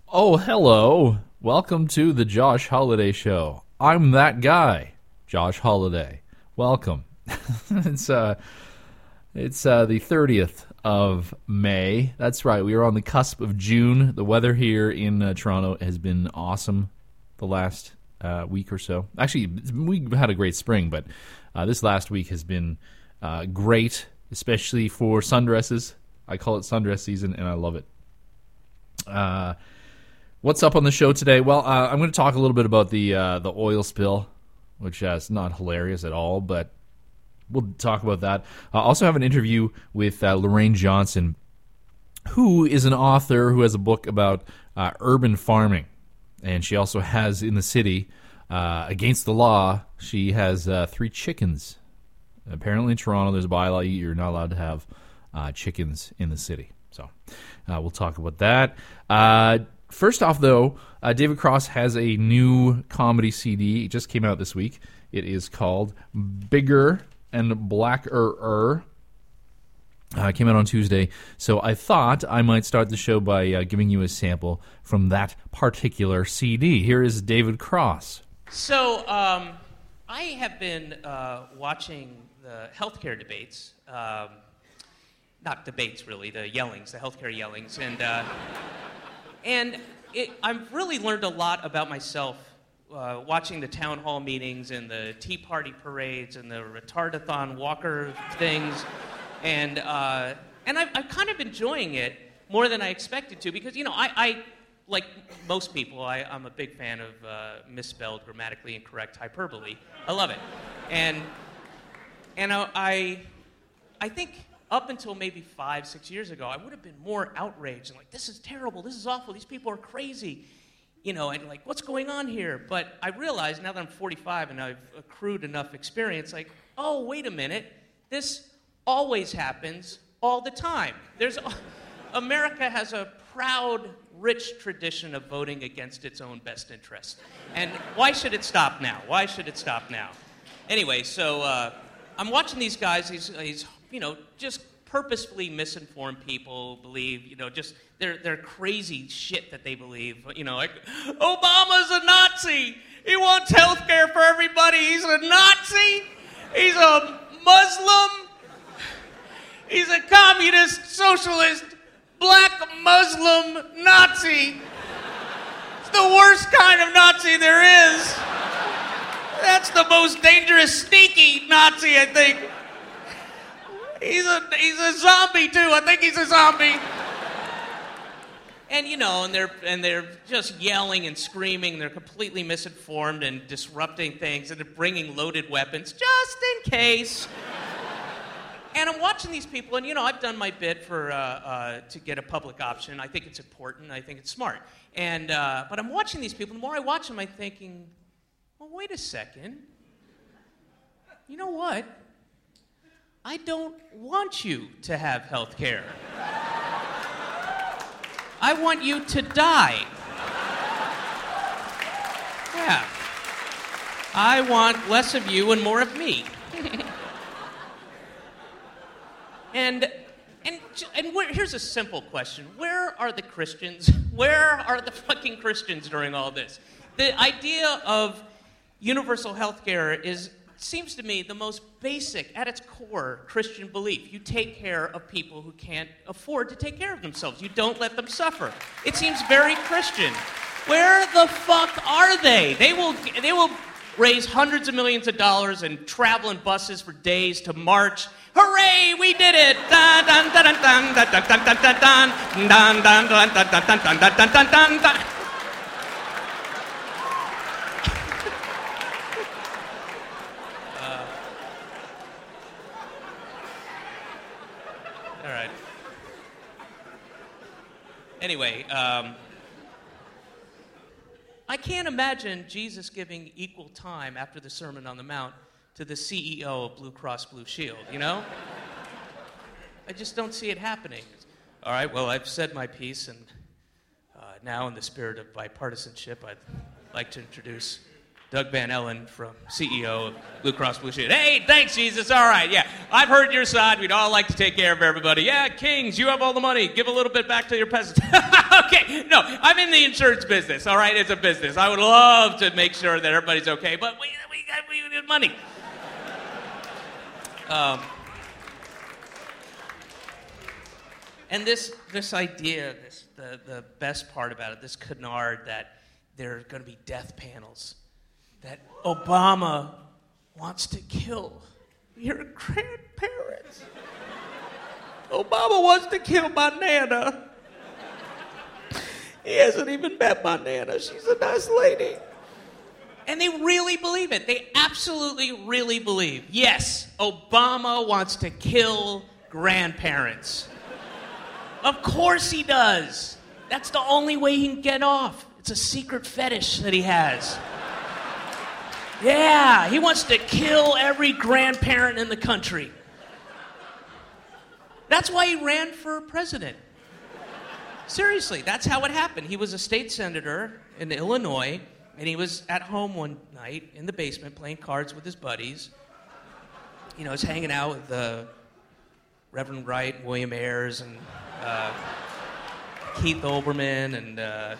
Oh, hello. Welcome to the Josh Holiday Show. I'm that guy, Josh Holiday. Welcome. It's the 30th of May. That's right. We are on the cusp of June. The weather here in Toronto has been awesome the last week or so. Actually, we've had a great spring, but this last week has been great, especially for sundresses. I call it sundress season, and I love it. What's up on the show today? Well, I'm going to talk a little bit about the oil spill, which is not hilarious at all, but we'll talk about that. I also have an interview with Lorraine Johnson, who is an author who has a book about urban farming. And she also has in the city, against the law, she has 3 chickens. Apparently in Toronto, there's a bylaw you're not allowed to have chickens in the city. So we'll talk about that. First off, though, David Cross has a new comedy CD. It just came out this week. It is called Bigger and Blacker. Came out on Tuesday. So I thought I might start the show by giving you a sample from that particular CD. Here is David Cross. So I have been watching the healthcare debates. Not debates, really, the yellings, the healthcare yellings. And I've really learned a lot about myself watching the town hall meetings and the Tea Party parades and the retardathon walker things. And I'm kind of enjoying it more than I expected to because, you know, I like most people, I'm a big fan of misspelled, grammatically incorrect hyperbole. I love it. And I think up until maybe 5-6 years ago, I would have been more outraged and like, this is terrible, this is awful, these people are crazy, you know, and like, what's going on here? But I realized now that I'm 45 and I've accrued enough experience, like, oh, wait a minute, this always happens all the time. America has a proud, rich tradition of voting against its own best interest. And why should it stop now? Why should it stop now? Anyway, so I'm watching these guys, these you know, just purposefully misinformed people believe, you know, just their crazy shit that they believe. You know, like, Obama's a Nazi. He wants health care for everybody. He's a Nazi. He's a Muslim. He's a communist, socialist, black Muslim Nazi. It's the worst kind of Nazi there is. That's the most dangerous, sneaky Nazi, I think. He's a zombie too. I think he's a zombie. And you know, and they're just yelling and screaming. They're completely misinformed and disrupting things, and they're bringing loaded weapons just in case. And I'm watching these people, and you know, I've done my bit for to get a public option. I think it's important. I think it's smart. And but I'm watching these people. The more I watch them, I'm thinking, well, wait a second. You know what? I don't want you to have health care. I want you to die. Yeah. I want less of you and more of me. And here's a simple question. Where are the Christians? Where are the fucking Christians during all this? The idea of universal health care seems to me the most basic, at its core, Christian belief. You take care of people who can't afford to take care of themselves. You don't let them suffer. It seems very Christian. Where the fuck are they? They will raise hundreds of millions of dollars and travel in buses for days to march. Hooray, we did it! Dun dun dun dun dun dun dun dun dun dun dun dun dun dun dun dun dun dun dun. All right. Anyway, I can't imagine Jesus giving equal time after the Sermon on the Mount to the CEO of Blue Cross Blue Shield, you know? I just don't see it happening. All right, well, I've said my piece, and now in the spirit of bipartisanship, I'd like to introduce Doug Van Ellen, CEO of Blue Cross Blue Shield. Hey, thanks, Jesus. All right, yeah. I've heard your side. We'd all like to take care of everybody. Yeah, kings, you have all the money. Give a little bit back to your peasants. Okay, No, I'm in the insurance business, all right? It's a business. I would love to make sure that everybody's okay, but we need money. And this idea, the best part about it, this canard that there are going to be death panels, that Obama wants to kill your grandparents. Obama wants to kill my Nana. He hasn't even met my Nana. She's a nice lady. And they really believe it. They absolutely, really believe. Yes, Obama wants to kill grandparents. Of course he does. That's the only way he can get off. It's a secret fetish that he has. Yeah, he wants to kill every grandparent in the country. That's why he ran for president. Seriously, that's how it happened. He was a state senator in Illinois, and he was at home one night in the basement playing cards with his buddies. You know, he's hanging out with Reverend Wright, William Ayers, and Keith Olbermann, and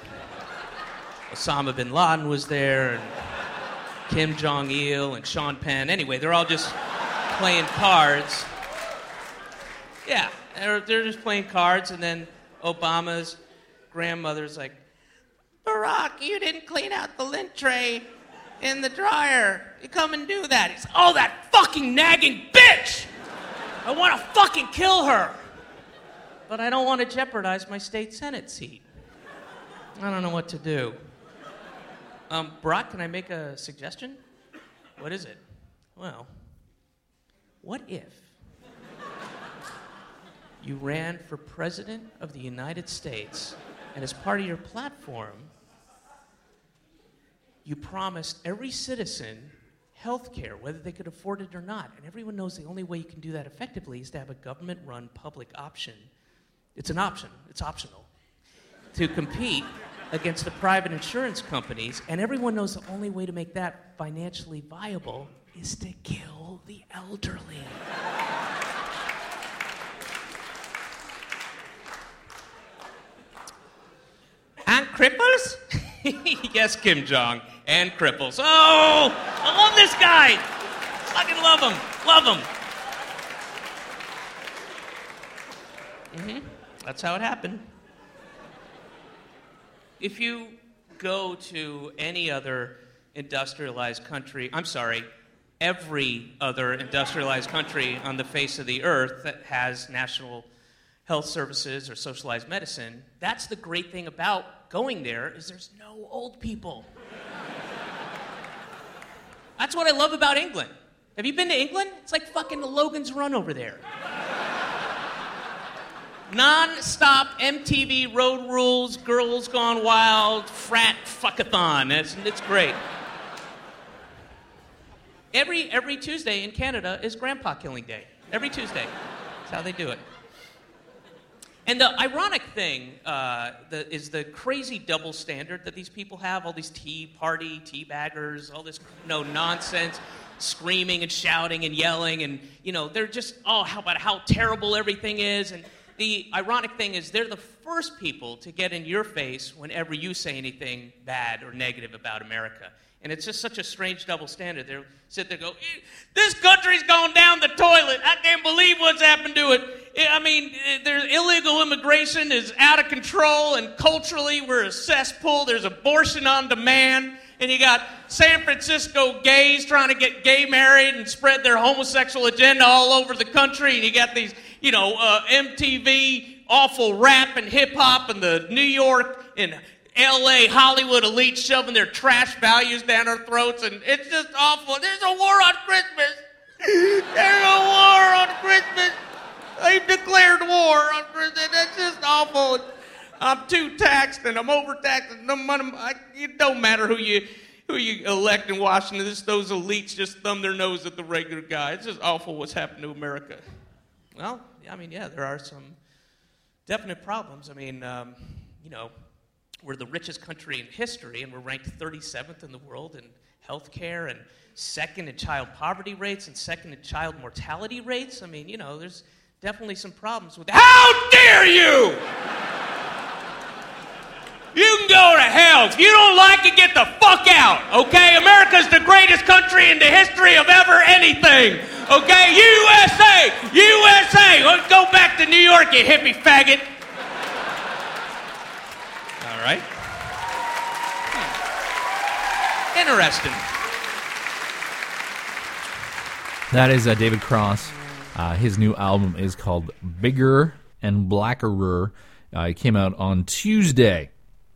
Osama bin Laden was there, and Kim Jong-il, and Sean Penn. Anyway, they're all just playing cards. Yeah, they're just playing cards, and then Obama's grandmother's like, Barack, you didn't clean out the lint tray in the dryer. You come and do that. He's, oh, that fucking nagging bitch! I want to fucking kill her. But I don't want to jeopardize my state Senate seat. I don't know what to do. Barack, can I make a suggestion? What is it? Well, what if you ran for president of the United States, and as part of your platform, you promised every citizen health care, whether they could afford it or not. And everyone knows the only way you can do that effectively is to have a government-run public option. It's an option. It's optional. To compete against the private insurance companies, and everyone knows the only way to make that financially viable is to kill the elderly. And cripples? Yes, Kim Jong. And cripples. Oh, I love this guy. Fucking love him. Love him. That's how it happened. If you go to any other industrialized country, every other industrialized country on the face of the earth that has national health services or socialized medicine, that's the great thing about going there is there's no old people. That's what I love about England. Have you been to England? It's like fucking Logan's Run over there. Non-stop MTV Road Rules, Girls Gone Wild, frat fuckathon. It's great. Every Tuesday in Canada is Grandpa Killing Day. Every Tuesday. That's how they do it. And the ironic thing is the crazy double standard that these people have, all these tea party, teabaggers, all this nonsense, screaming and shouting and yelling, and, they're just, how terrible everything is. And the ironic thing is they're the first people to get in your face whenever you say anything bad or negative about America. And it's just such a strange double standard. They'll sit there and go, this country's gone down the toilet. I can't believe what's happened to it. I mean, there's illegal immigration is out of control, and culturally we're a cesspool. There's abortion on demand. And you got San Francisco gays trying to get gay married and spread their homosexual agenda all over the country. And you got these, MTV awful rap and hip-hop, and the New York and L.A. Hollywood elite shoving their trash values down our throats, and it's just awful. There's a war on Christmas. There's a war on Christmas. They declared war on Christmas. That's just awful. I'm too taxed, and I'm overtaxed. And it don't matter who you elect in Washington. Those elites just thumb their nose at the regular guy. It's just awful what's happened to America. Well, there are some definite problems. We're the richest country in history, and we're ranked 37th in the world in health care, and second in child poverty rates, and second in child mortality rates. There's definitely some problems with that. How dare you! yourself. If you don't like it, get the fuck out, okay? America's the greatest country in the history of ever anything, okay? USA! USA! Let's go back to New York, you hippie faggot. All right. Interesting. That is David Cross. His new album is called Bigger and Blackerer. It came out on Tuesday.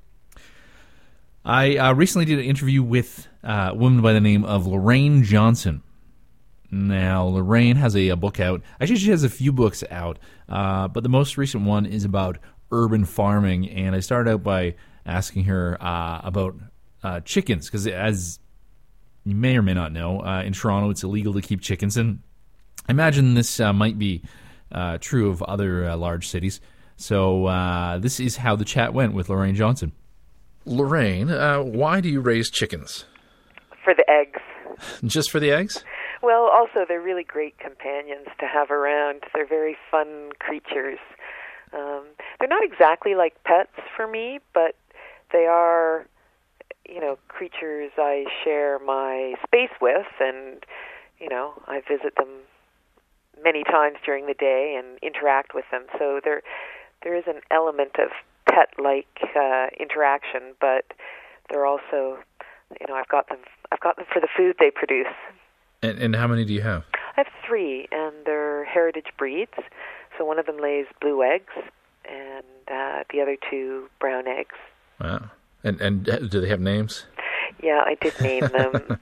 I recently did an interview with a woman by the name of Lorraine Johnson. Now, Lorraine has a book out. Actually, she has a few books out, but the most recent one is about urban farming. And I started out by asking her about chickens, because as you may or may not know, in Toronto it's illegal to keep chickens, and I imagine this might be true of other large cities. So this is how the chat went with Lorraine Johnson. Lorraine, why do you raise chickens? For the eggs. Just for the eggs? Well, also they're really great companions to have around. They're very fun creatures. They're not exactly like pets for me, but they are, creatures I share my space with, and, I visit them many times during the day and interact with them. So there is an element of pet-like interaction, but they're also, I've got them for the food they produce. And how many do you have? I have 3, and they're heritage breeds. So one of them lays blue eggs, and the other 2 brown eggs. Wow. And do they have names? Yeah, I did name them.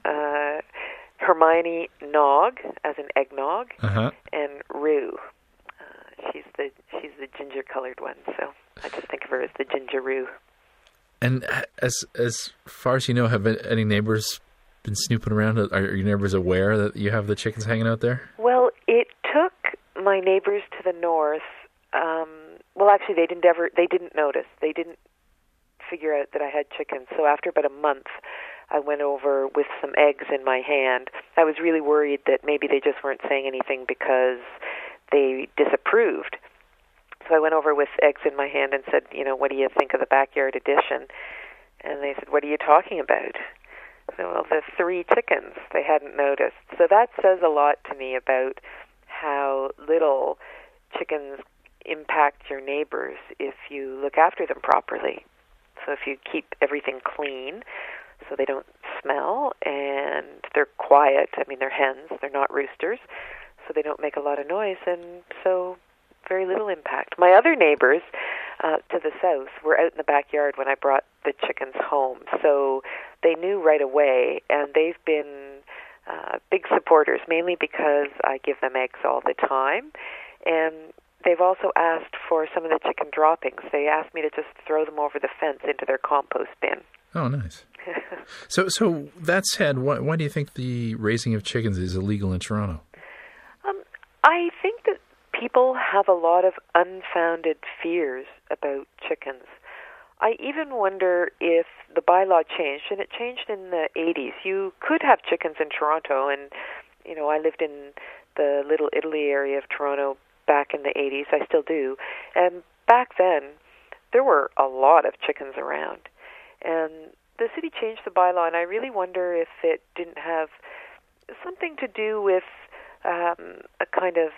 Hermione Nog, as in eggnog, and Rue. She's the ginger-colored one, so I just think of her as the Ginger Rue. And as far as you know, have any neighbors been snooping around? Are your neighbors aware that you have the chickens hanging out there? Well, it took my neighbors to the north. Well, actually, they didn't notice. They didn't figure out that I had chickens. So after about a month, I went over with some eggs in my hand. I was really worried that maybe they just weren't saying anything because they disapproved. So I went over with eggs in my hand and said, what do you think of the backyard addition? And they said, what are you talking about? So, well, the 3 chickens, they hadn't noticed. So that says a lot to me about how little chickens impact your neighbors if you look after them properly. So if you keep everything clean so they don't smell, and they're quiet, they're hens, they're not roosters, so they don't make a lot of noise, and so very little impact. My other neighbors to the south were out in the backyard when I brought the chickens home, so they knew right away, and they've been big supporters, mainly because I give them eggs all the time, and they've also asked for some of the chicken droppings. They asked me to just throw them over the fence into their compost bin. Oh, nice. So that said, why do you think the raising of chickens is illegal in Toronto? I think that people have a lot of unfounded fears about chickens. I even wonder if the bylaw changed, and it changed in the 80s. You could have chickens in Toronto, and, I lived in the Little Italy area of Toronto back in the 80s. I still do. And back then, there were a lot of chickens around. And the city changed the bylaw, and I really wonder if it didn't have something to do with a kind of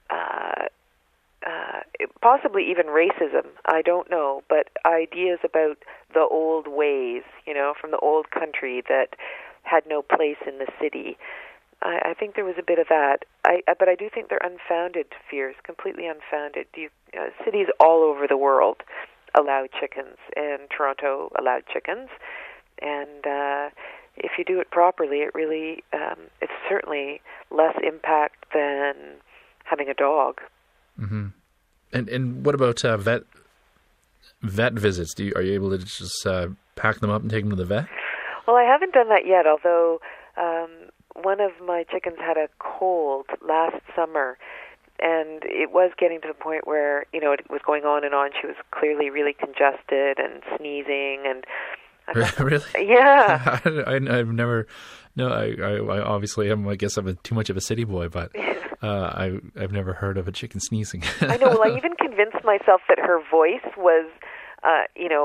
possibly even racism. I don't know, but ideas about the old ways, from the old country that had no place in the city. I think there was a bit of that. But I do think they're unfounded fears, completely unfounded. Cities all over the world allow chickens, and Toronto allowed chickens. And if you do it properly, it really it's certainly less impact than having a dog. Mm-hmm. And what about vet visits? Are you able to just pack them up and take them to the vet? Well, I haven't done that yet, although one of my chickens had a cold last summer, and it was getting to the point where, it was going on and on. She was clearly really congested and sneezing, and really? Yeah. I've never. No, I obviously am. I guess I'm too much of a city boy, but I've never heard of a chicken sneezing. I know. Well, I even convinced myself that her voice was,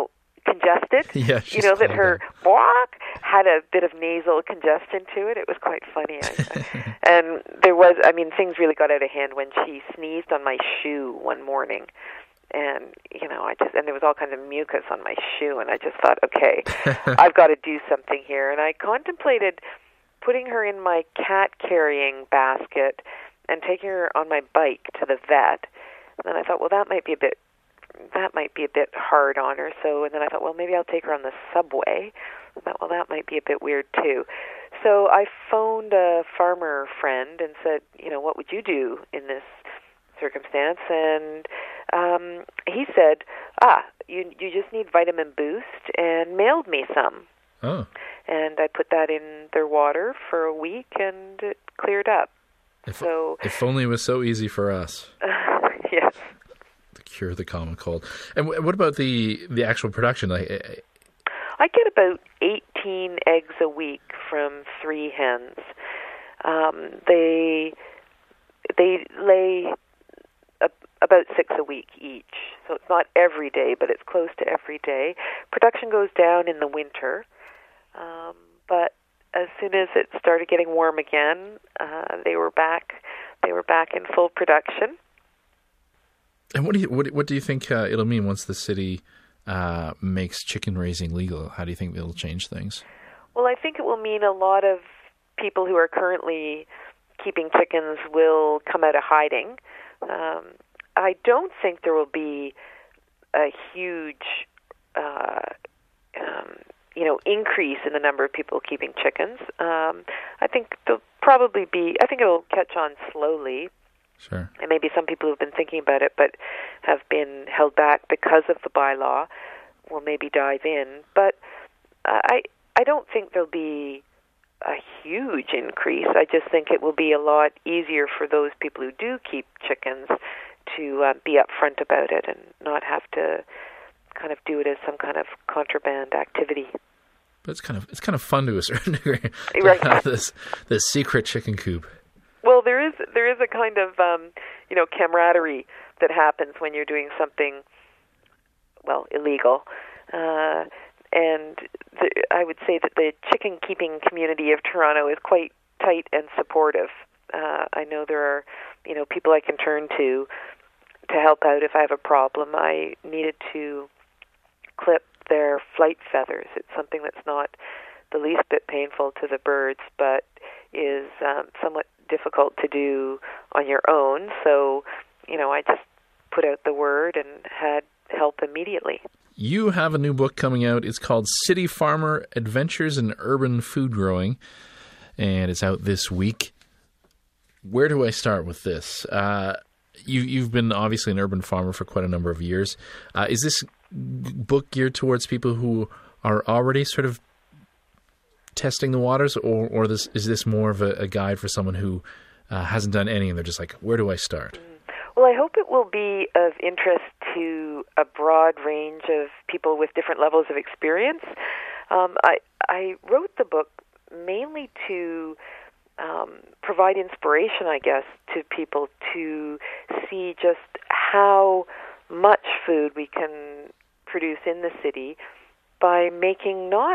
congested. Yeah, you know, that her walk had a bit of nasal congestion to it. It was quite funny. And there was, I mean, things really got out of hand when she sneezed on my shoe one morning. And, you know, and there was all kinds of mucus on my shoe, and I just thought, okay, I've got to do something here. And I contemplated putting her in my cat-carrying basket and taking her on my bike to the vet. And then I thought, well, that might be a bit hard on her. So, and then I thought, well, maybe I'll take her on the subway. I thought, well, that might be a bit weird too. So I phoned a farmer friend and said, you know, what would you do in this circumstance? And he said, you just need Vitamin Boost, and mailed me some. Oh. And I put that in their water for a week, and it cleared up. If only it was so easy for us. Yes. To cure the common cold. And what about the actual production? I get about 18 eggs a week from 3 hens. They lay about 6 a week each. So it's not every day, but it's close to every day. Production goes down in the winter. But as soon as it started getting warm again, they were back in full production. And what do you think it'll mean once the city makes chicken raising legal? How do you think it'll change things? Well, I think it will mean a lot of people who are currently keeping chickens will come out of hiding. I don't think there will be a huge, increase in the number of people keeping chickens. I think it'll catch on slowly. Sure. And maybe some people who've been thinking about it but have been held back because of the bylaw will maybe dive in. But I don't think there'll be a huge increase. I just think it will be a lot easier for those people who do keep chickens to be upfront about it and not have to kind of do it as some kind of contraband activity. But it's kind of fun to a certain degree right. to have this secret chicken coop. Well, there is a kind of camaraderie that happens when you're doing something illegal, and I would say that the chicken keeping community of Toronto is quite tight and supportive. I know there are people I can turn to help out if I have a problem. I needed to clip their flight feathers. It's something that's not the least bit painful to the birds, but is somewhat difficult to do on your own. So, I just put out the word and had help immediately. You have a new book coming out. It's called City Farmer: Adventures in Urban Food Growing, and it's out this week. Where do I start with this? You've been obviously an urban farmer for quite a number of years. Is this book geared towards people who are already sort of testing the waters, or is this more of a guide for someone who hasn't done any and they're just like, where do I start? Well, I hope it will be of interest to a broad range of people with different levels of experience. I wrote the book mainly to provide inspiration, I guess, to people to see just how much food we can produce in the city by making not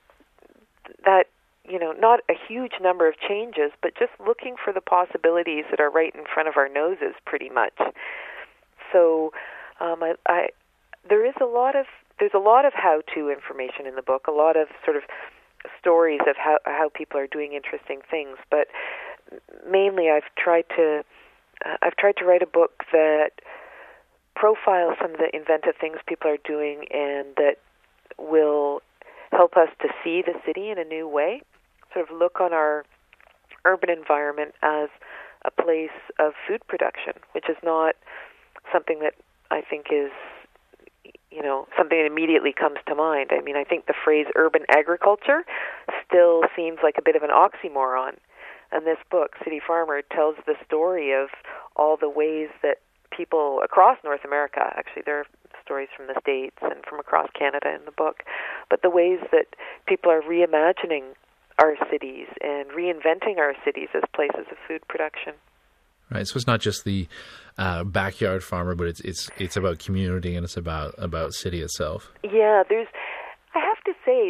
a huge number of changes, but just looking for the possibilities that are right in front of our noses, pretty much. So, there's a lot of how-to information in the book, a lot of sort of stories of how people are doing interesting things. But mainly, I've tried to write a book that profiles some of the inventive things people are doing and that will help us to see the city in a new way, sort of look on our urban environment as a place of food production, which is not something that I think is, something that immediately comes to mind. I mean, I think the phrase urban agriculture still seems like a bit of an oxymoron. And this book, City Farmer, tells the story of all the ways that people across North America, actually there are stories from the States and from across Canada in the book, but the ways that people are reimagining our cities and reinventing our cities as places of food production. Right. So it's not just the backyard farmer, but it's about community and it's about city itself. Yeah, I have to say,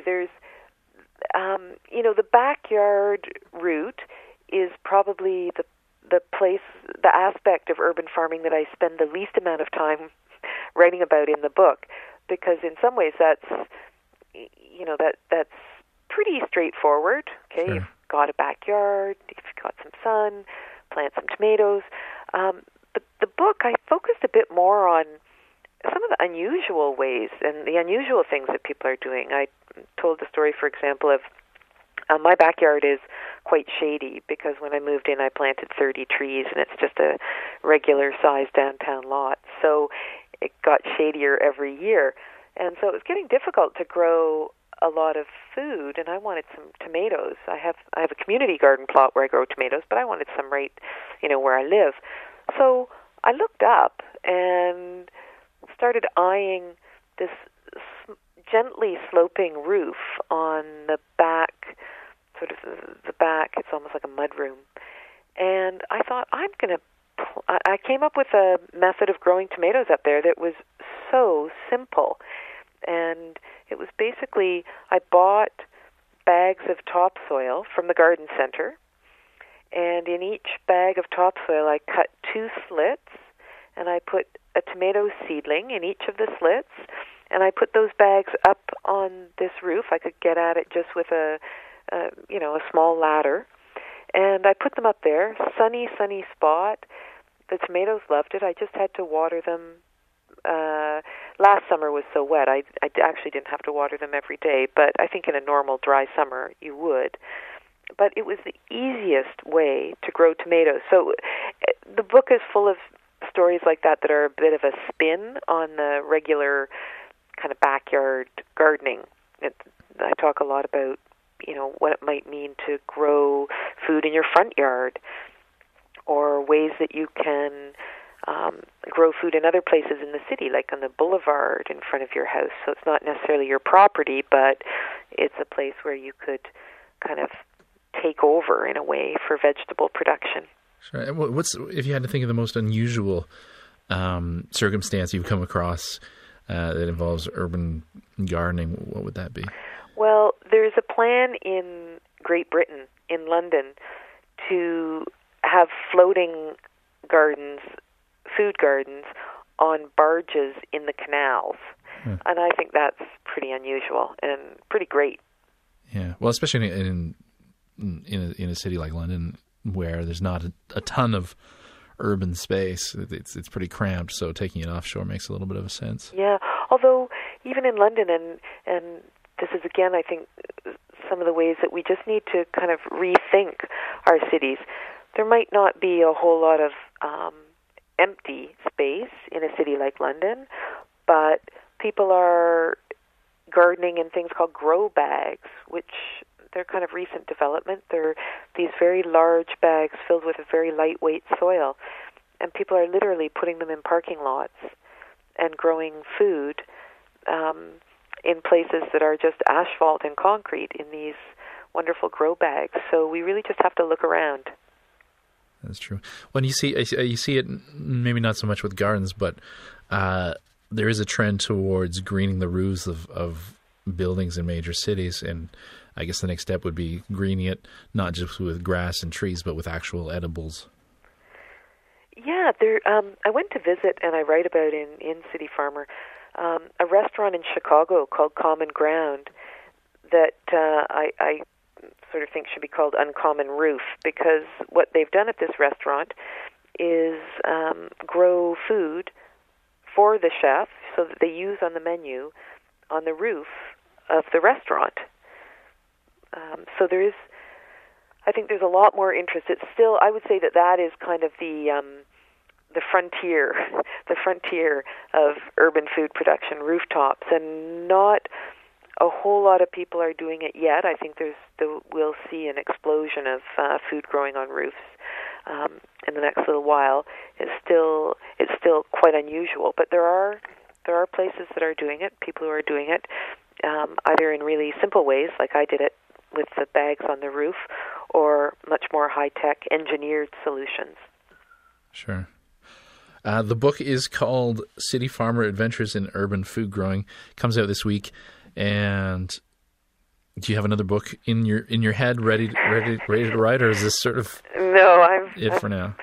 the backyard route is probably the place, the aspect of urban farming that I spend the least amount of time writing about in the book, because in some ways that's pretty straightforward. Okay, Sure. You've got a backyard, you've got some sun, plant some tomatoes. But the book, I focused a bit more on some of the unusual ways and the unusual things that people are doing. I told the story, for example, of my backyard is quite shady because when I moved in, I planted 30 trees, and it's just a regular-sized downtown lot. So it got shadier every year. And so it was getting difficult to grow a lot of food, and I wanted some tomatoes. I have a community garden plot where I grow tomatoes, but I wanted some right, where I live. So I looked up and started eyeing this gently sloping roof on the back, the back. It's almost like a mudroom. And I thought, I came up with a method of growing tomatoes up there that was so simple. And it was basically, I bought bags of topsoil from the garden center, and in each bag of topsoil I cut 2 slits, and I put a tomato seedling in each of the slits, and I put those bags up on this roof. I could get at it just with a small ladder, and I put them up there, sunny spot. The tomatoes loved it. I just had to water them. Last summer was so wet, I actually didn't have to water them every day, but I think in a normal dry summer you would. But it was the easiest way to grow tomatoes. So the book is full of stories like that are a bit of a spin on the regular kind of backyard gardening. I talk a lot about, what it might mean to grow food in your front yard, or ways that you can grow food in other places in the city, like on the boulevard in front of your house. So it's not necessarily your property, but it's a place where you could kind of take over in a way for vegetable production. Sure. If you had to think of the most unusual circumstance you've come across that involves urban gardening, what would that be? Well, there's a plan in Great Britain, in London, to have floating gardens, food gardens, on barges in the canals. And I think that's pretty unusual and pretty great. Yeah, well, especially in a city like London, where there's not a ton of urban space, it's pretty cramped. So taking it offshore makes a little bit of a sense. Yeah, although even in London, and this is again, I think, some of the ways that we just need to kind of rethink our cities. There might not be a whole lot of empty space in a city like London, but people are gardening in things called grow bags, which they're kind of recent development. They're these very large bags filled with a very lightweight soil, and people are literally putting them in parking lots and growing food in places that are just asphalt and concrete in these wonderful grow bags. So we really just have to look around. That's true. When you see it, maybe not so much with gardens, but there is a trend towards greening the roofs of buildings in major cities, and I guess the next step would be greening it not just with grass and trees, but with actual edibles. Yeah, I went to visit, and I write about in City Farmer, a restaurant in Chicago called Common Ground that I sort of think should be called Uncommon Roof, because what they've done at this restaurant is grow food for the chef, so that they use on the menu on the roof of the restaurant. So I think there's a lot more interest. It's still, I would say that is kind of the frontier, the frontier of urban food production, rooftops, and not a whole lot of people are doing it yet. I think we'll see an explosion of food growing on roofs in the next little while. It's still quite unusual, but there are places that are doing it, people who are doing it, either in really simple ways, like I did it with the bags on the roof, or much more high-tech engineered solutions. Sure. The book is called City Farmer Adventures in Urban Food Growing. Comes out this week. And do you have another book in your head ready to write, or is this sort of No, for now?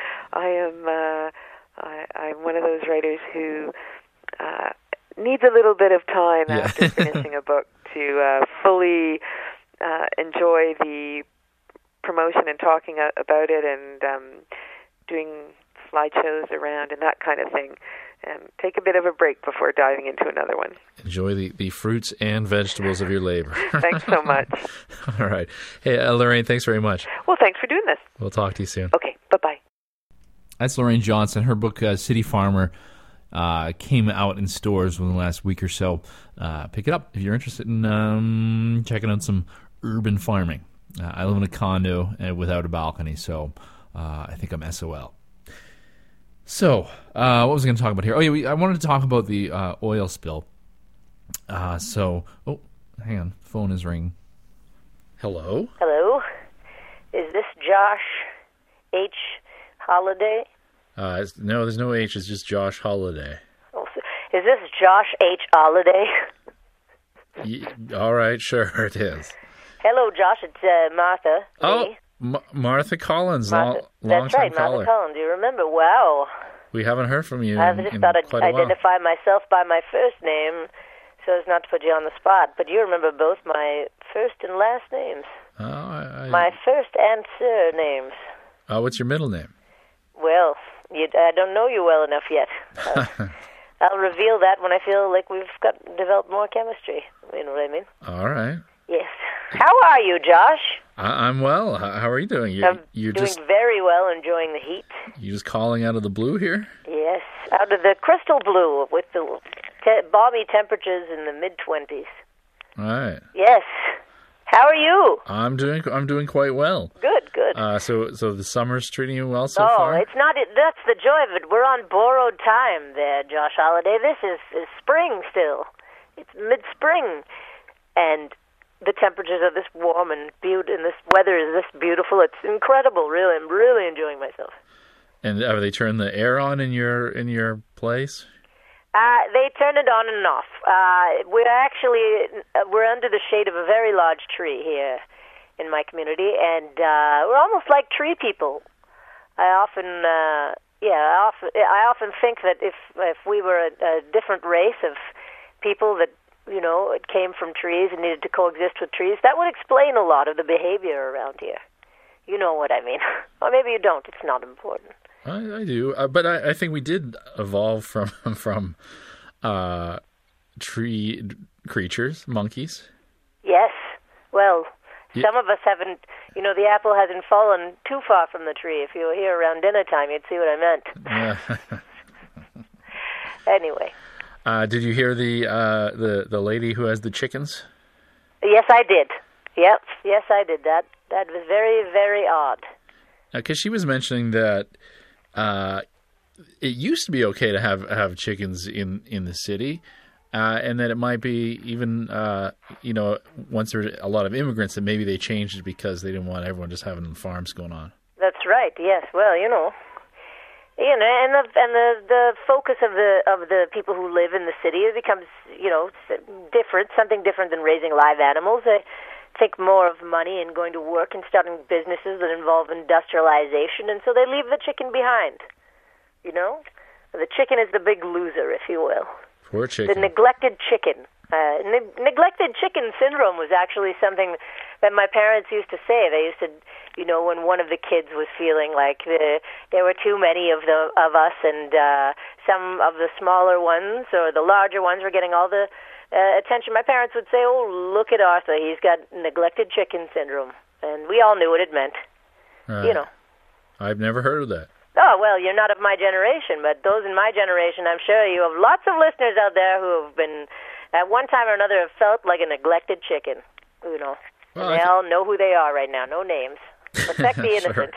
I'm one of those writers who needs a little bit of time after finishing a book to fully enjoy the promotion and talking about it and doing slideshows around and that kind of thing. Take a bit of a break before diving into another one. Enjoy the fruits and vegetables of your labor. Thanks so much. All right. Hey, Lorraine, thanks very much. Well, thanks for doing this. We'll talk to you soon. Okay, bye-bye. That's Lorraine Johnson. Her book, City Farmer, came out in stores within the last week or so. Pick it up if you're interested in checking out some urban farming. I live in a condo without a balcony, so I think I'm SOL. So, what was I going to talk about here? Oh, yeah, I wanted to talk about the oil spill. Hang on. Phone is ringing. Hello? Hello? Is this Josh H. Holiday? No, there's no H. It's just Josh Holiday. Oh, is this Josh H. Holiday? All right, sure, it is. Hello, Josh. It's Martha. Oh, Martha Collins, Martha, long that's right, time caller. Martha Collins. Do you remember? Wow. We haven't heard from you I just in thought I'd quite a while. identify myself by my first name so as not to put you on the spot. But you remember both my first and last names. My first and surnames. What's your middle name? Well, I don't know you well enough yet. I'll reveal that when I feel like we've developed more chemistry. You know what I mean? All right. Yes. How are you, Josh? I'm well. How are you doing? I'm doing very well, enjoying the heat. You just calling out of the blue here? Yes, out of the crystal blue with the balmy temperatures in the mid-20s. All right. Yes. How are you? I'm doing quite well. Good. So the summer's treating you well so far? Oh, it's not. That's the joy of it. We're on borrowed time there, Josh Holiday. This is spring still. It's mid-spring, and the temperatures are this warm and this weather is this beautiful. It's incredible, really. I'm really enjoying myself. And have they turned the air on in your place? They turn it on and off. We're under the shade of a very large tree here in my community, and we're almost like tree people. I often think that if we were a different race of people that it came from trees and needed to coexist with trees, that would explain a lot of the behavior around here. You know what I mean. Or maybe you don't. It's not important. I do. But I think we did evolve from tree creatures, monkeys. Yes. Well, some of us haven't, the apple hasn't fallen too far from the tree. If you were here around dinner time, you'd see what I meant. Anyway. Did you hear the lady who has the chickens? Yes, I did. Yep. Yes, I did. That was very, very odd. Because she was mentioning that it used to be okay to have chickens in the city, and that it might be even once there were a lot of immigrants that maybe they changed it because they didn't want everyone just having farms going on. That's right. Yes. Well, and the focus of the people who live in the city becomes different, something different than raising live animals. They think more of money and going to work and starting businesses that involve industrialization, and so they leave the chicken behind. The chicken is the big loser, if you will. Poor chicken. The neglected chicken. Neglected chicken syndrome was actually something that my parents used to say. They used to, when one of the kids was feeling like there were too many of us, and some of the smaller ones or the larger ones were getting all the attention, my parents would say, "Oh, look at Arthur. He's got neglected chicken syndrome," and we all knew what it meant. I've never heard of that. Oh, well, you're not of my generation, but those in my generation, I'm sure you have lots of listeners out there who have been, at one time or another, have felt like a neglected chicken, Well, and they all know who they are right now, no names. Protect the innocent.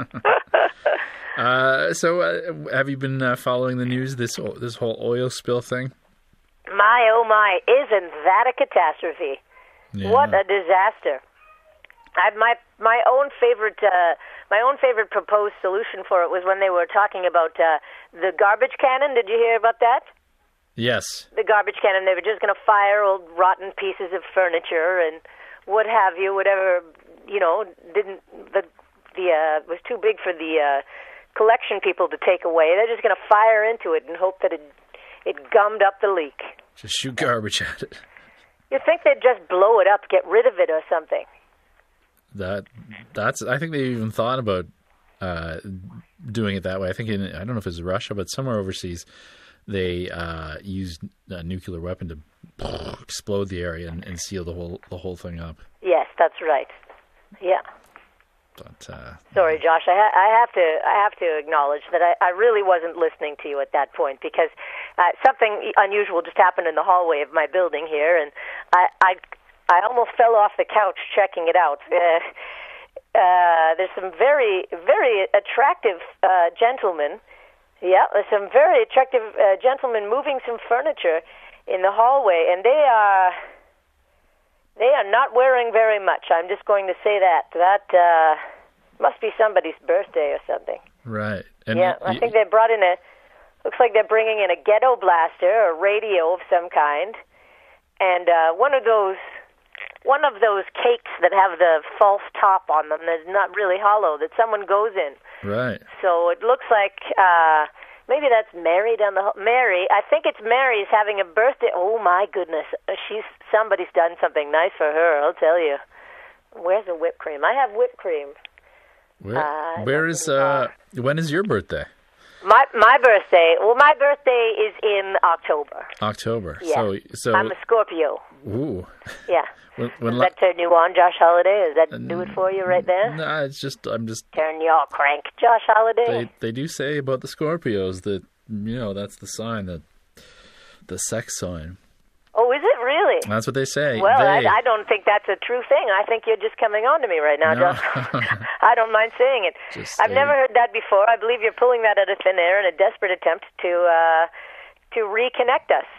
So, have you been following the news, this whole oil spill thing? My, oh my, isn't that a catastrophe? Yeah. What a disaster. My own favorite my own favorite proposed solution for it was when they were talking about the garbage cannon. Did you hear about that? Yes. The garbage cannon. They were just going to fire old rotten pieces of furniture and what have you, whatever, didn't was too big for the collection people to take away. They're just going to fire into it and hope that it gummed up the leak. Just shoot garbage at it. You'd think they'd just blow it up, get rid of it or something. I think they even thought about doing it that way. I think I don't know if it's Russia, but somewhere overseas, they used a nuclear weapon to explode the area and seal the whole thing up. Yes, that's right. Yeah. But, sorry, Josh. I have to acknowledge that I really wasn't listening to you at that point because something unusual just happened in the hallway of my building here, and I almost fell off the couch checking it out. There's some very, very attractive gentlemen. Yeah, there's some very attractive gentlemen moving some furniture in the hallway, and they are not wearing very much. I'm just going to say that. That must be somebody's birthday or something. Right. And yeah, I think they brought in looks like they're bringing in a ghetto blaster or a radio of some kind, and one of those cakes that have the false top on them that's not really hollow that someone goes in. Right. So it looks like maybe that's Mary down the hall. Mary, I think it's Mary's having a birthday. Oh my goodness, somebody's done something nice for her. I'll tell you. Where's the whipped cream? I have whipped cream. When is your birthday? My birthday. Well, my birthday is in October. October. Yeah. So I'm a Scorpio. Ooh. Yeah. Does that turn you on, Josh Holiday? Does that do it for you right there? Nah, I'm just turn you all crank, Josh Holiday. They do say about the Scorpios that that's the sign, the sex sign. Oh, is it really? That's what they say. Well, I don't think that's a true thing. I think you're just coming on to me right now, Josh. I don't mind saying it. I've never heard that before. I believe you're pulling that out of thin air in a desperate attempt to reconnect us.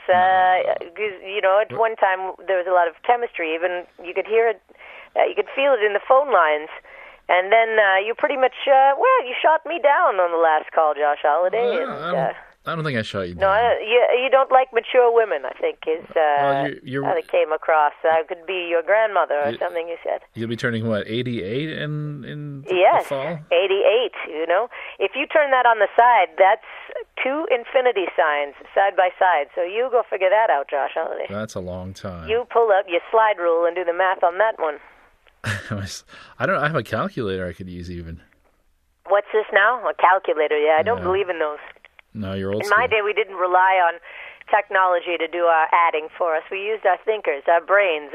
At one time there was a lot of chemistry. Even you could hear it, you could feel it in the phone lines. And then you pretty much, you shot me down on the last call, Josh Holiday. I don't think I shot you down. No, you don't like mature women, I think, is how they came across. Could be your grandmother or something, you said. You'll be turning, 88 in the fall? 88, If you turn that on the side, that's 2 infinity signs side by side. So you go figure that out, Josh Holiday. That's a long time. You pull up your slide rule and do the math on that one. I have a calculator I could use even. What's this now? A calculator, yeah. I don't believe in those. No, you're old school. In my day, we didn't rely on technology to do our adding for us. We used our thinkers, our brains,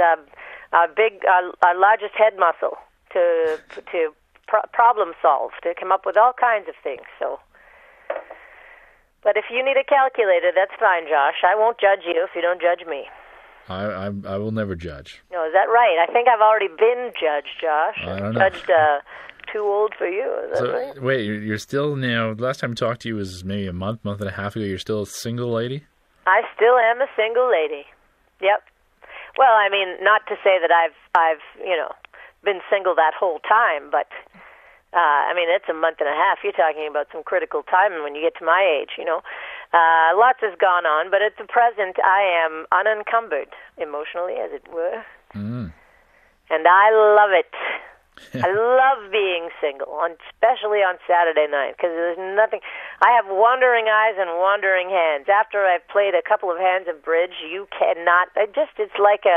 our largest head muscle to problem solve, to come up with all kinds of things. So, but if you need a calculator, that's fine, Josh. I won't judge you if you don't judge me. I will never judge. No, is that right? I think I've already been judged, Josh. I don't know. Judged too old for you. Is that right? Wait, you're still now. Last time I talked to you was maybe a month and a half ago. You're still a single lady? I still am a single lady. Yep. Well, I mean, not to say that I've been single that whole time, but it's a month and a half. You're talking about some critical time when you get to my age, Lots has gone on, but at the present, I am unencumbered emotionally, as it were. Mm. And I love it. I love being single, especially on Saturday night, because there's nothing. I have wandering eyes and wandering hands. After I've played a couple of hands of bridge, you cannot. It's like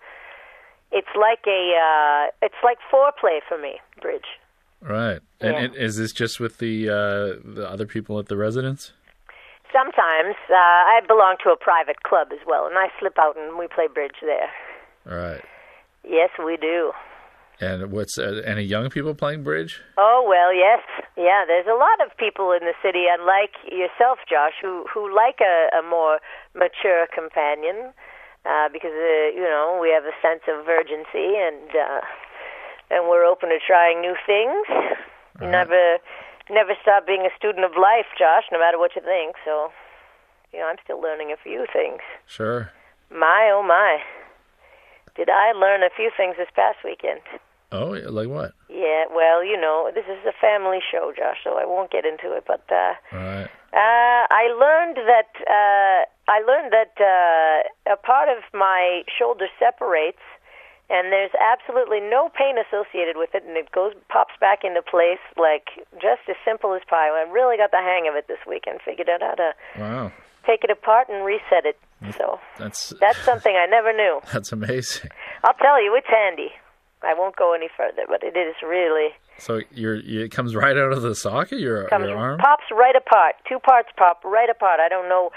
foreplay for me, bridge. Right. And is this just with the other people at the residence? Sometimes. I belong to a private club as well, and I slip out and we play bridge there. Right. Yes, we do. And what's any young people playing bridge? Oh, well, yes. Yeah, there's a lot of people in the city, unlike yourself, Josh, who like a more mature companion because, we have a sense of urgency and we're open to trying new things. Right. Never stop being a student of life, Josh, no matter what you think. So, I'm still learning a few things. Sure. My, oh, my. Did I learn a few things this past weekend? Oh, like what? Yeah, well, this is a family show, Josh, so I won't get into it. But Right. I learned that a part of my shoulder separates, and there's absolutely no pain associated with it, and it pops back into place like just as simple as pie. I really got the hang of it this weekend. Figured out how to Wow. take it apart and reset it. So That's something I never knew. that's amazing. I'll tell you, it's handy. I won't go any further, but it is really So it comes right out of the socket, your arm? pops right apart. 2 parts pop right apart. I don't know.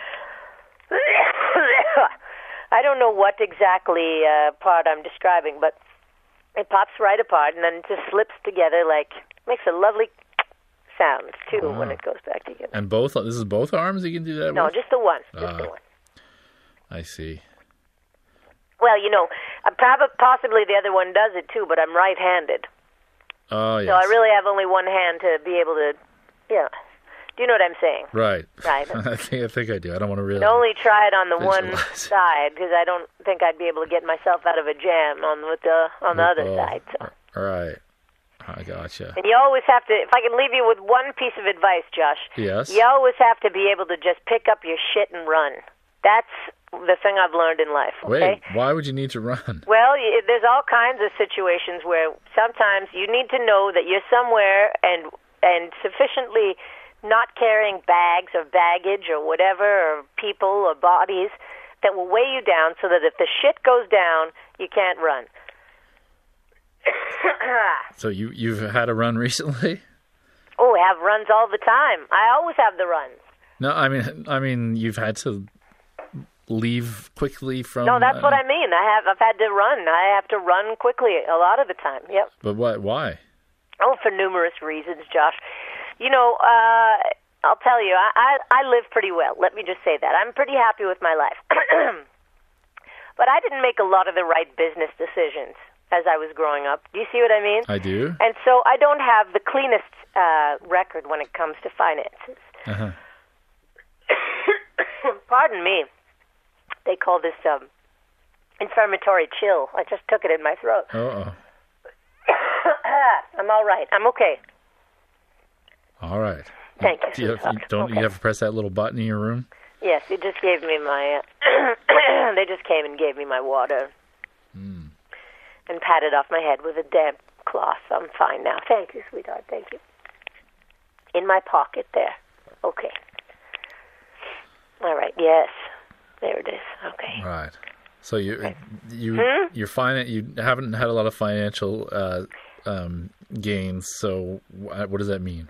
I don't know what exactly part I'm describing, but it pops right apart and then it just slips together makes a lovely sound too when it goes back together. And this is both arms you can do that No, with? just the one. Just the one. I see. Well, possibly the other one does it too, but I'm right-handed. Oh, yes. So I really have only one hand to be able to, Do you know what I'm saying? Right. Right. I think I do. I don't want to really... I only try it on the one visualize. side because I don't think I'd be able to get myself out of a jam on the other side. So. All right. I gotcha. And you always have to, if I can leave you with one piece of advice, Josh. Yes? You always have to be able to just pick up your shit and run. That's the thing I've learned in life, okay? Wait, why would you need to run? Well, there's all kinds of situations where sometimes you need to know that you're somewhere and sufficiently not carrying bags or baggage or whatever, or people or bodies that will weigh you down so that if the shit goes down, you can't run. So you've had a run recently? Oh, I have runs all the time. I always have the runs. No, I mean you've had to leave quickly from... No, that's what I mean. I've had to run. I have to run quickly a lot of the time. Yep. But why? Oh, for numerous reasons, Josh. I'll tell you, I live pretty well. Let me just say that. I'm pretty happy with my life. But I didn't make a lot of the right business decisions as I was growing up. Do you see what I mean? I do. And so I don't have the cleanest record when it comes to finances. Uh-huh. Pardon me. They call this inflammatory chill. I just took it in my throat. Uh-oh. I'm all right. I'm okay. All right. Thank you. You have to press that little button in your room? Yes, it just gave me my... they just came and gave me my water and patted off my head with a damp cloth. I'm fine now. Thank you, sweetheart. Thank you. In my pocket there. Okay. All right. Yes. There it is. Okay. Right. So you haven't had a lot of financial gains. So what does that mean?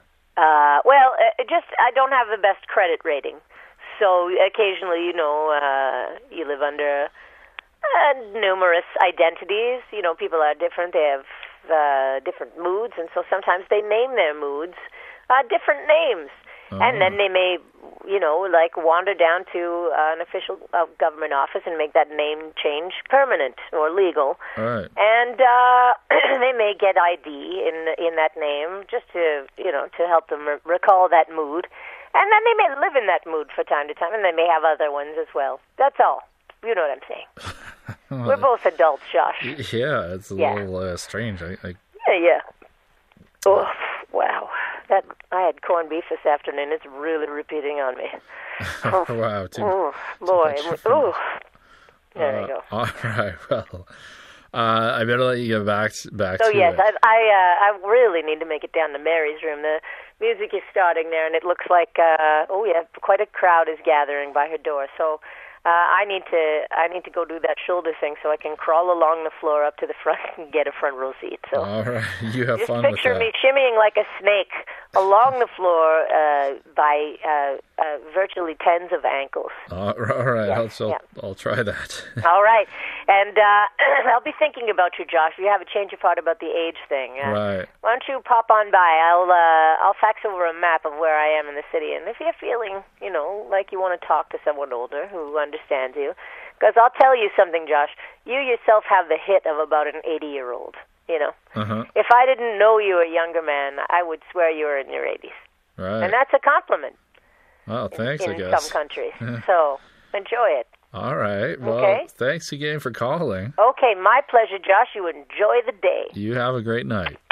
I don't have the best credit rating. So occasionally, you live under numerous identities. People are different. They have different moods, and so sometimes they name their moods different names. And then they may, wander down to an official government office and make that name change permanent or legal. All right. And they may get ID in that name just to, to help them recall that mood. And then they may live in that mood for time to time, and they may have other ones as well. That's all. You know what I'm saying. We're both adults, Josh. Yeah, it's a little strange. Yeah. Oh, wow. I had corned beef this afternoon. It's really repeating on me. Wow. Oh, boy. Oh. There you go. All right. Well, I better let you get back to yes, it. I really need to make it down to Mary's room. The music is starting there, and it looks like quite a crowd is gathering by her door. So I need to go do that shoulder thing so I can crawl along the floor up to the front and get a front row seat. So all right, you have just fun with that. picture me shimmying like a snake along the floor by virtually tens of ankles. All right, Yeah, I'll try that. All right, and I'll be thinking about you, Josh. You have a change of heart about the age thing. Right. Why don't you pop on by? I'll fax over a map of where I am in the city, and if you're feeling, like you want to talk to someone older who understands you, because I'll tell you something, Josh. You yourself have the hit of about an 80-year-old. Uh-huh. If I didn't know you a younger man, I would swear you were in your 80s. Right. And that's a compliment. Well, thanks, in I guess. some countries. So enjoy it. All right. Well, okay. Thanks again for calling. Okay, my pleasure, Josh. You enjoy the day. You have a great night.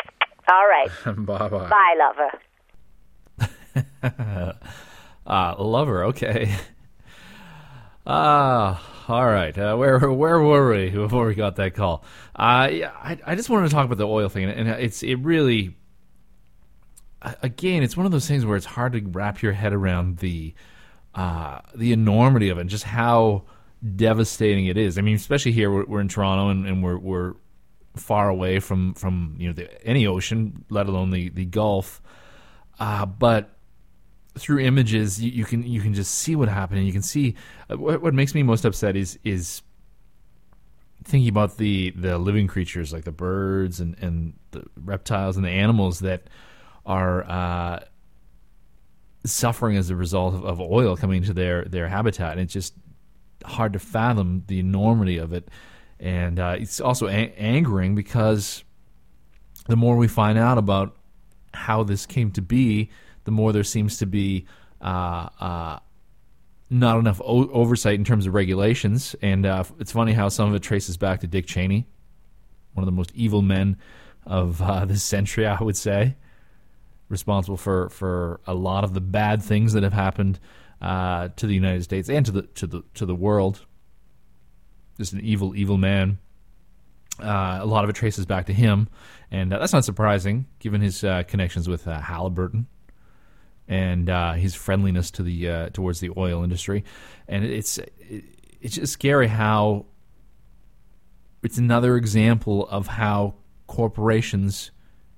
All right. Bye-bye. Bye, lover. Lover, okay. All right. Where were we before we got that call? I just wanted to talk about the oil thing, and it really, again, it's one of those things where it's hard to wrap your head around the enormity of it, and just how devastating it is. I mean, especially here, we're in Toronto, and we're far away from any ocean, let alone the Gulf. But through images, you can just see what happened, and you can see what makes me most upset is thinking about the living creatures like the birds and the reptiles and the animals that are suffering as a result of oil coming into their habitat. And it's just hard to fathom the enormity of it, and it's also angering because the more we find out about how this came to be, the more there seems to be not enough oversight in terms of regulations. And it's funny how some of it traces back to Dick Cheney, one of the most evil men of this century, I would say, responsible for a lot of the bad things that have happened to the United States and to the world. Just an evil man. A lot of it traces back to him, and that's not surprising given his connections with Halliburton and his friendliness to towards the oil industry. And it's just scary how it's another example of how corporations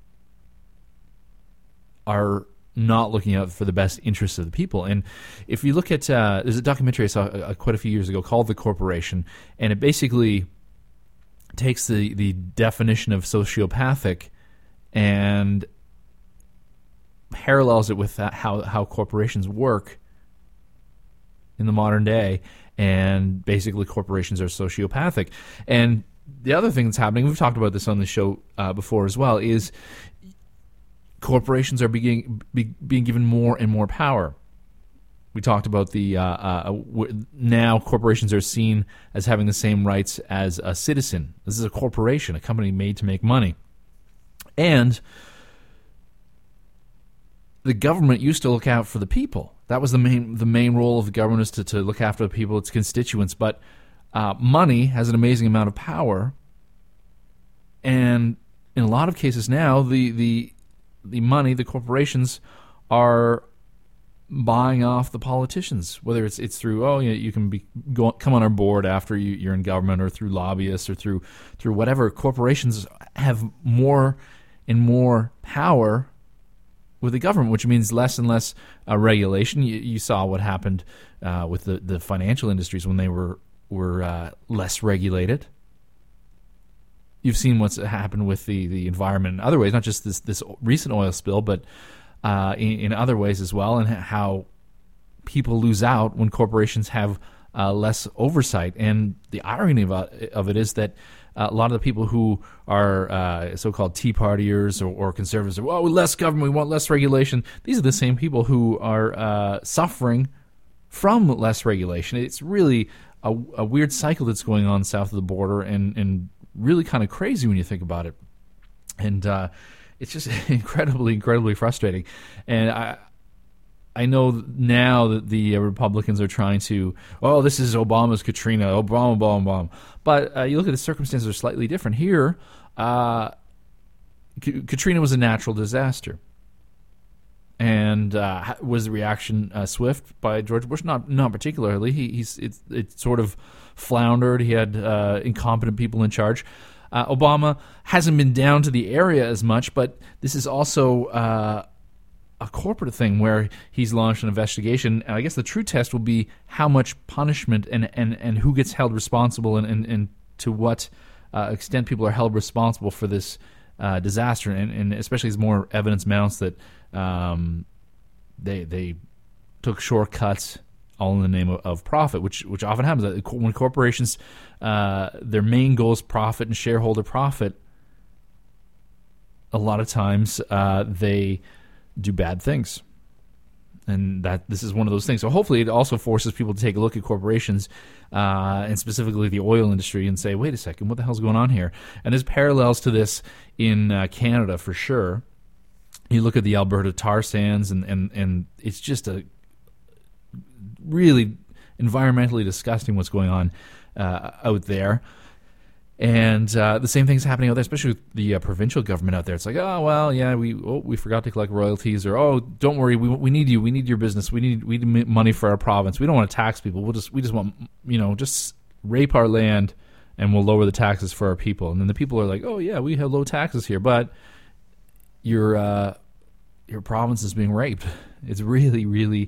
are not looking out for the best interests of the people. And if you look at there's a documentary I saw quite a few years ago called The Corporation, and it basically takes the definition of sociopathic and parallels it with how corporations work in the modern day, and basically corporations are sociopathic. And the other thing that's happening, we've talked about this on the show before as well, is corporations are being given more and more power. We talked about now corporations are seen as having the same rights as a citizen. This is a corporation, a company made to make money. And the government used to look out for the people. That was the main role of the government, is to look after the people, its constituents. But money has an amazing amount of power, and in a lot of cases now, the money, the corporations are buying off the politicians, whether it's through you can come on our board after you're in government, or through lobbyists, or through whatever. Corporations have more and more power with the government, which means less and less regulation. You saw what happened with the financial industries when they were less regulated. You've seen what's happened with the environment in other ways, not just this recent oil spill, but in other ways as well, and how people lose out when corporations have less oversight. And the irony of it is that a lot of the people who are so-called Tea Partiers or conservatives are, less government, we want less regulation. These are the same people who are suffering from less regulation. It's really a weird cycle that's going on south of the border, and really kind of crazy when you think about it. And it's just incredibly, incredibly frustrating. And I know now that the Republicans are trying to, this is Obama's Katrina, Obama. But you look at the circumstances are slightly different. Here, Katrina was a natural disaster. And was the reaction swift by George Bush? Not particularly. It sort of floundered. He had incompetent people in charge. Obama hasn't been down to the area as much, but this is also a corporate thing where he's launched an investigation. And I guess the true test will be how much punishment and who gets held responsible, and to what extent people are held responsible for this disaster, and especially as more evidence mounts that they took shortcuts all in the name of profit, which often happens. When corporations, their main goal is profit and shareholder profit, a lot of times they do bad things. And that this is one of those things. So hopefully it also forces people to take a look at corporations and specifically the oil industry and say, wait a second, what the hell's going on here? And there's parallels to this in Canada for sure. You look at the Alberta tar sands and it's just a really environmentally disgusting what's going on out there. And the same thing's happening out there, especially with the provincial government out there. It's like, oh, well, yeah, we forgot to collect royalties, or, oh, don't worry, we need you, we need your business, we need money for our province. We don't want to tax people. We just want, just rape our land, and we'll lower the taxes for our people. And then the people are like, oh yeah, we have low taxes here, but your province is being raped. It's really, really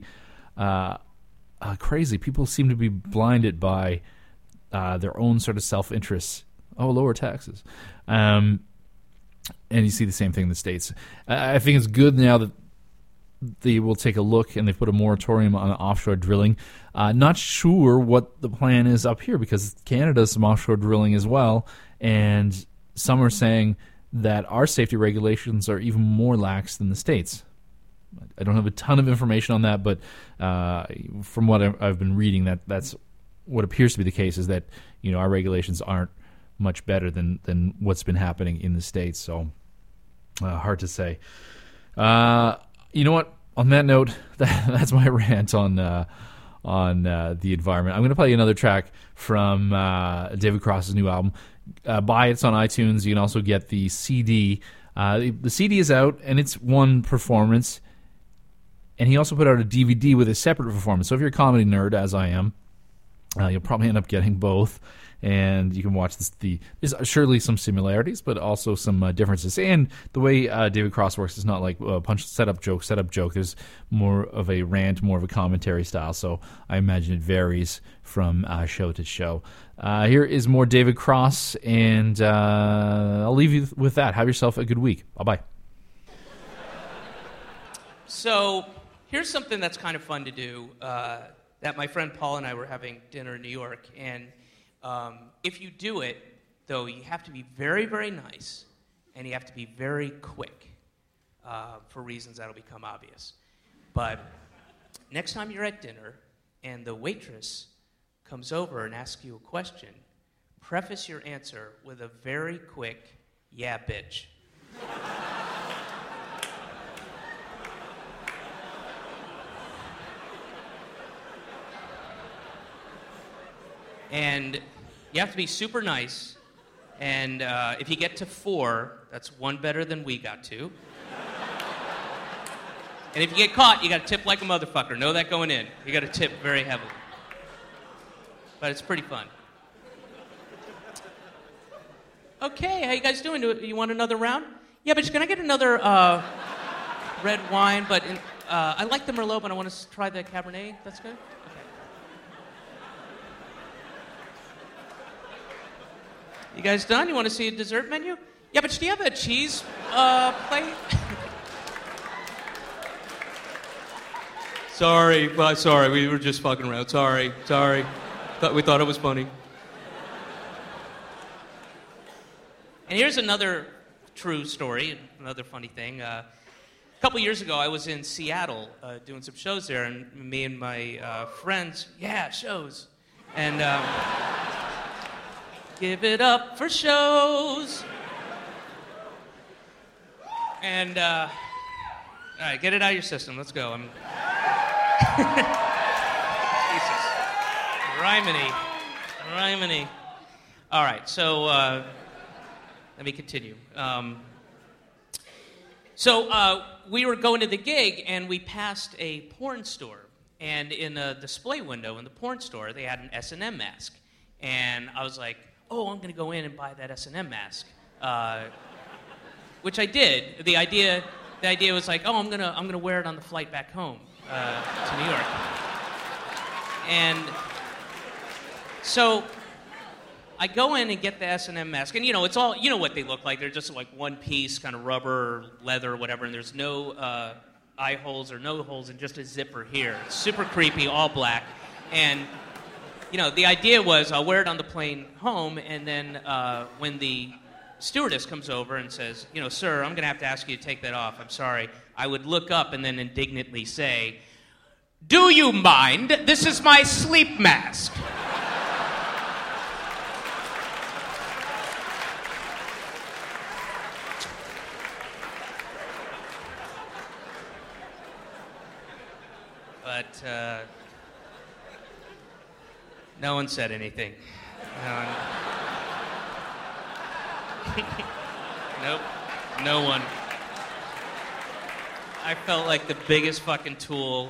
crazy. People seem to be blinded by their own sort of self-interests. Oh, lower taxes. And you see the same thing in the States. I think it's good now that they will take a look and they put a moratorium on offshore drilling. Not sure what the plan is up here because Canada does some offshore drilling as well. And some are saying that our safety regulations are even more lax than the States. I don't have a ton of information on that, but from what I've been reading, that's what appears to be the case, is that our regulations aren't much better than what's been happening in the States. So hard to say. You know what? On that note, that's my rant on the environment. I'm going to play another track from David Cross's new album. Buy it. It's on iTunes. You can also get the CD. The CD is out, and it's one performance. And he also put out a DVD with a separate performance. So if you're a comedy nerd, as I am, you'll probably end up getting both. And you can watch this. There's surely some similarities, but also some differences. And the way David Cross works is not like punch, set up joke. There's more of a rant, more of a commentary style. So I imagine it varies from show to show. Here is more David Cross, and I'll leave you with that. Have yourself a good week. Bye-bye. So here's something that's kind of fun to do. That my friend Paul and I were having dinner in New York, and if you do it, though, you have to be very, very nice, and you have to be very quick for reasons that'll become obvious. But next time you're at dinner and the waitress comes over and asks you a question, preface your answer with a very quick, yeah, bitch. And you have to be super nice, and if you get to 4, that's one better than we got to. And if you get caught, you got to tip like a motherfucker. Know that going in. You got to tip very heavily. But it's pretty fun. Okay, how you guys doing? You want another round? Yeah, but can I get another red wine? But I like the Merlot, but I want to try the Cabernet. That's good? You guys done? You want to see a dessert menu? Yeah, but do you have a cheese plate? Sorry, we were just fucking around. Sorry. We thought it was funny. And here's another true story, another funny thing. A couple years ago, I was in Seattle doing some shows there, and me and my friends, shows. And give it up for shows. And, all right, get it out of your system. Let's go. Jesus. Rhyminy. All right, so let me continue. So we were going to the gig, and we passed a porn store. And in a display window in the porn store, they had an S&M mask. And I was like, oh, I'm going to go in and buy that S&M mask, which I did. The idea was like, oh, I'm gonna wear it on the flight back home to New York. And so I go in and get the S&M mask, and it's all, what they look like. They're just like one piece, kind of rubber or leather or whatever, and there's no eye holes or no holes, and just a zipper here. It's super creepy, all black, and the idea was I'll wear it on the plane home, and then when the stewardess comes over and says, sir, I'm going to have to ask you to take that off. I'm sorry. I would look up and then indignantly say, Do you mind? This is my sleep mask. But no one said anything. No one. Nope. No one. I felt like the biggest fucking tool.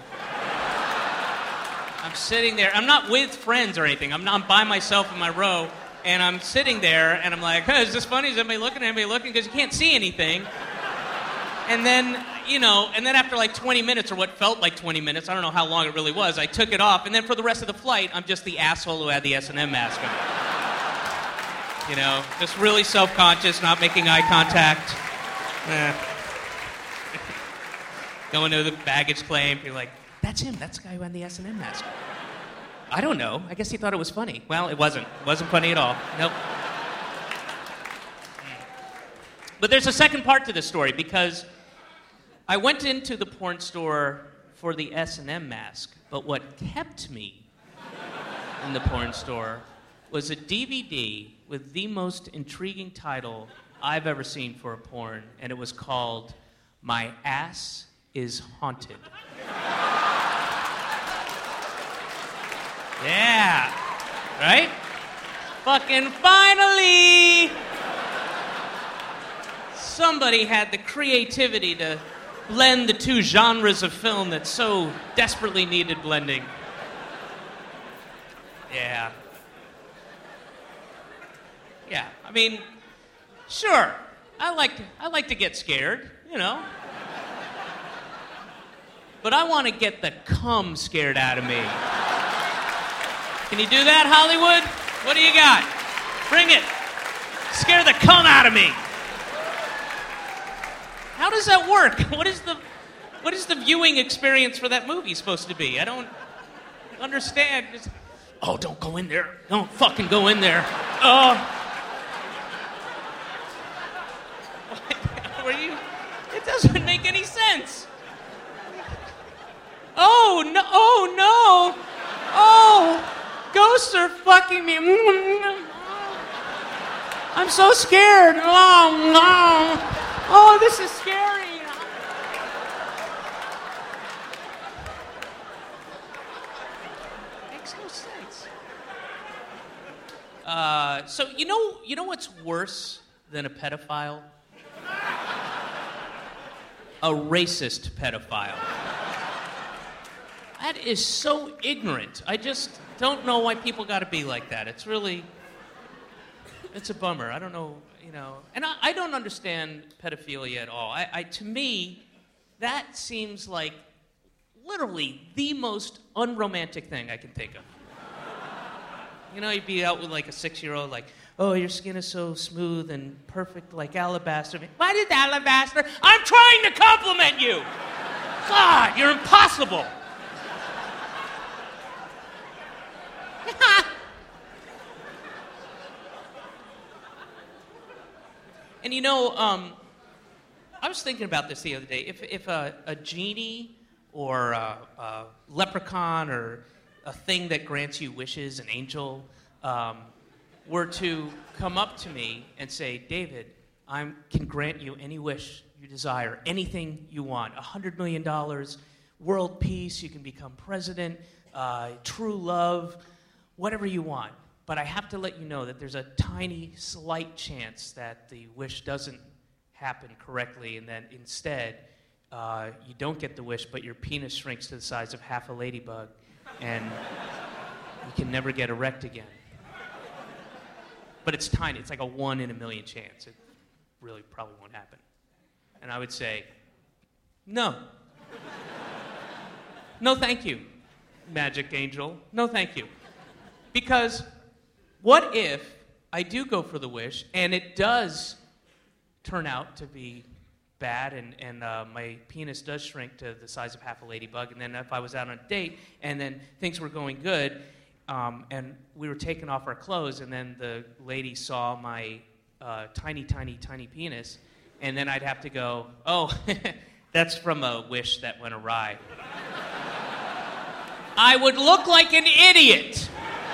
I'm sitting there. I'm not with friends or anything. I'm by myself in my row, and I'm sitting there, and I'm like, hey, is this funny? Is anybody looking? Anybody looking? Because you can't see anything. And then, after like 20 minutes, or what felt like 20 minutes, I don't know how long it really was, I took it off, and then for the rest of the flight, I'm just the asshole who had the S&M mask on. Just really self-conscious, not making eye contact. Going to the baggage claim, you're like, that's him, that's the guy who had the S&M mask. I don't know, I guess he thought it was funny. Well, it wasn't. It wasn't funny at all. Nope. But there's a second part to this story, because I went into the porn store for the S&M mask, but what kept me in the porn store was a DVD with the most intriguing title I've ever seen for a porn, and it was called My Ass is Haunted. Yeah, right? Fucking finally! Somebody had the creativity to blend the two genres of film that so desperately needed blending. Yeah. Yeah, I mean, sure, I like to get scared, But I want to get the cum scared out of me. Can you do that, Hollywood? What do you got? Bring it. Scare the cum out of me. How does that work? What is the viewing experience for that movie supposed to be? I don't understand. Oh, don't go in there. Don't fucking go in there. It doesn't make any sense. Oh, no. Oh, no. Oh, ghosts are fucking me. I'm so scared. Oh, no. Oh, this is scary. Makes no sense. So you know what's worse than a pedophile? A racist pedophile. That is so ignorant. I just don't know why people got to be like that. It's a bummer. I don't know, And I don't understand pedophilia at all. To me, that seems like literally the most unromantic thing I can think of. You'd be out with like a 6-year-old, like, oh, your skin is so smooth and perfect like alabaster. Why did alabaster? I'm trying to compliment you! God, you're impossible! And I was thinking about this the other day. If a genie or a leprechaun or a thing that grants you wishes, an angel, were to come up to me and say, David, I can grant you any wish you desire, anything you want, $100 million, world peace, you can become president, true love, whatever you want. But I have to let you know that there's a tiny, slight chance that the wish doesn't happen correctly, and that instead you don't get the wish, but your penis shrinks to the size of half a ladybug, and you can never get erect again. But it's tiny. It's like a 1 in a million chance. It really probably won't happen. And I would say, no. No, thank you, magic angel. No, thank you. Because what if I do go for the wish and it does turn out to be bad and my penis does shrink to the size of half a ladybug, and then if I was out on a date and then things were going good and we were taking off our clothes and then the lady saw my tiny, tiny, tiny penis, and then I'd have to go, oh, that's from a wish that went awry. I would look like an idiot.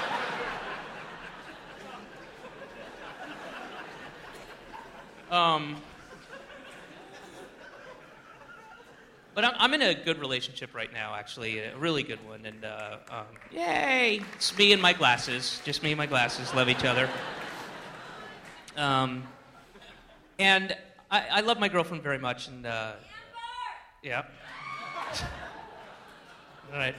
But I'm in a good relationship right now, actually, a really good one. And yay, it's me and my glasses, just me and my glasses, love each other. And I love my girlfriend very much, and yeah. All right.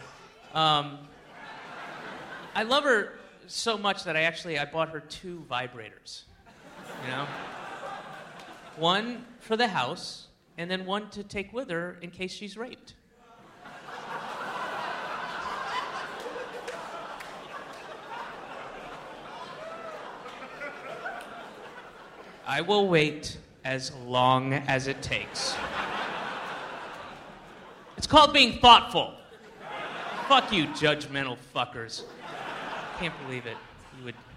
I love her so much that I bought her 2 vibrators. You know, one for the house, and then one to take with her in case she's raped. I will wait as long as it takes. It's called being thoughtful. Fuck you, judgmental fuckers. Can't believe it. You would